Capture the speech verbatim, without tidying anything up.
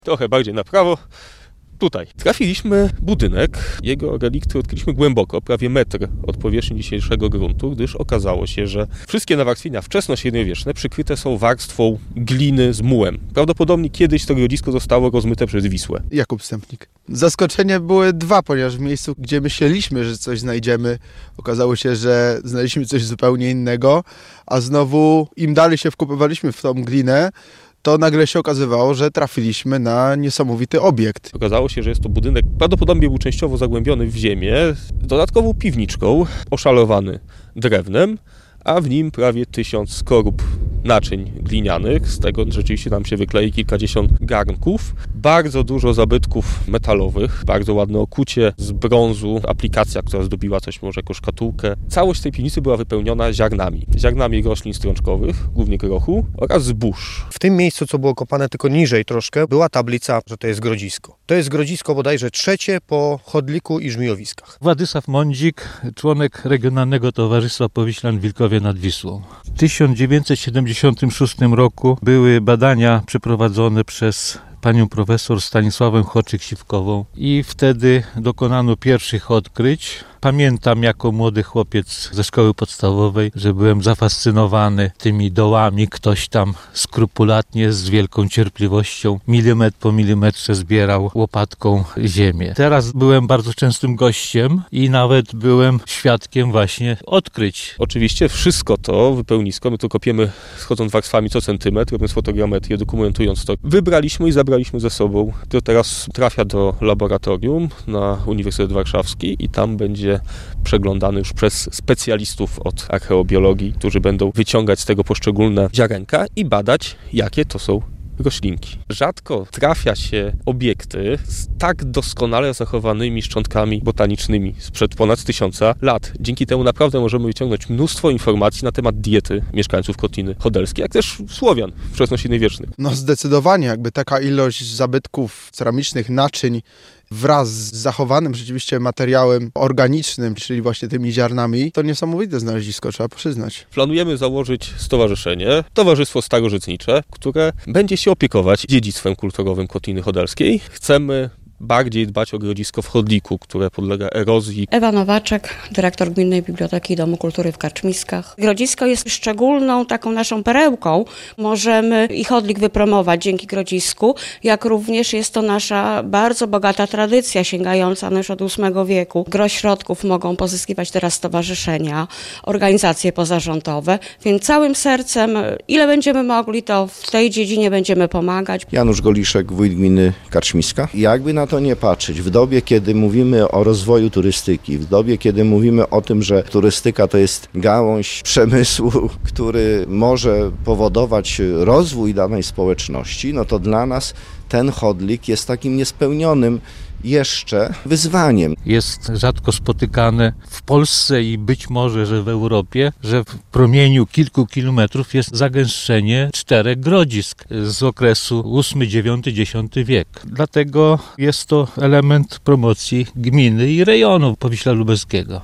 Trochę bardziej na prawo. Tutaj trafiliśmy budynek, jego relikty odkryliśmy głęboko, prawie metr od powierzchni dzisiejszego gruntu, gdyż okazało się, że wszystkie nawarstwienia wczesnośredniowieczne przykryte są warstwą gliny z mułem. Prawdopodobnie kiedyś to grodzisko zostało rozmyte przez Wisłę. Jakub Stępnik. Zaskoczenia były dwa, ponieważ w miejscu, gdzie myśleliśmy, że coś znajdziemy, okazało się, że znaleźliśmy coś zupełnie innego, a znowu im dalej się wkopywaliśmy w tą glinę, to nagle się okazywało, że trafiliśmy na niesamowity obiekt. Okazało się, że jest to budynek, prawdopodobnie był częściowo zagłębiony w ziemię, z dodatkową piwniczką, oszalowany drewnem, a w nim prawie tysiąc skorup naczyń glinianych. Z tego rzeczywiście nam się wyklei kilkadziesiąt garnków. Bardzo dużo zabytków metalowych, bardzo ładne okucie z brązu, aplikacja, która zdobiła coś może jako szkatułkę. Całość tej piwnicy była wypełniona ziarnami. Ziarnami roślin strączkowych, głównie grochu oraz zbóż. W tym miejscu, co było kopane tylko niżej troszkę, była tablica, że to jest grodzisko. To jest grodzisko bodajże trzecie po Chodliku i Żmijowiskach. Władysław Mądzik, członek Regionalnego Towarzystwa Powiślan Wilkowie nad Wisłą. W tysiąc dziewięćset siedemdziesiątym szóstym roku były badania przeprowadzone przez panią profesor Stanisławę Choczyk-Siwkową i wtedy dokonano pierwszych odkryć. Pamiętam jako młody chłopiec ze szkoły podstawowej, że byłem zafascynowany tymi dołami. Ktoś tam skrupulatnie, z wielką cierpliwością, milimetr po milimetrze zbierał łopatką ziemię. Teraz byłem bardzo częstym gościem i nawet byłem świadkiem właśnie odkryć. Oczywiście wszystko to wypełnisko, my to kopiemy schodząc warstwami co centymetr, robiąc fotogrametrię, dokumentując to. Wybraliśmy i zabraliśmy ze sobą. To teraz trafia do laboratorium na Uniwersytet Warszawski i tam będzie przeglądany już przez specjalistów od archeobiologii, którzy będą wyciągać z tego poszczególne ziarenka i badać, jakie to są roślinki. Rzadko trafia się obiekty z tak doskonale zachowanymi szczątkami botanicznymi sprzed ponad tysiąca lat. Dzięki temu naprawdę możemy wyciągnąć mnóstwo informacji na temat diety mieszkańców Kotliny Chodelskiej, jak też Słowian wczesnośredniowiecznych. No zdecydowanie, jakby taka ilość zabytków ceramicznych, naczyń wraz z zachowanym rzeczywiście materiałem organicznym, czyli właśnie tymi ziarnami, to niesamowite znalezisko, trzeba przyznać. Planujemy założyć stowarzyszenie, Towarzystwo Starożytnicze, które będzie się opiekować dziedzictwem kulturowym Kotliny Chodelskiej. Chcemy bardziej dbać o grodzisko w Chodliku, które podlega erozji. Ewa Nowaczek, dyrektor Gminnej Biblioteki i Domu Kultury w Karczmiskach. Grodzisko jest szczególną taką naszą perełką. Możemy i Chodlik wypromować dzięki grodzisku, jak również jest to nasza bardzo bogata tradycja, sięgająca już od ósmego wieku. Gro środków mogą pozyskiwać teraz stowarzyszenia, organizacje pozarządowe, więc całym sercem, ile będziemy mogli, to w tej dziedzinie będziemy pomagać. Janusz Goliszek, wójt gminy Karczmiska. Jakby na to nie patrzeć, w dobie, kiedy mówimy o rozwoju turystyki, w dobie, kiedy mówimy o tym, że turystyka to jest gałąź przemysłu, który może powodować rozwój danej społeczności, no to dla nas ten Chodlik jest takim niespełnionym jeszcze wyzwaniem. Jest rzadko spotykane w Polsce i być może, że w Europie, że w promieniu kilku kilometrów jest zagęszczenie czterech grodzisk z okresu ósmy, dziewiąty, dziesiąty wiek. Dlatego jest to element promocji gminy i rejonu Powiśla Lubelskiego.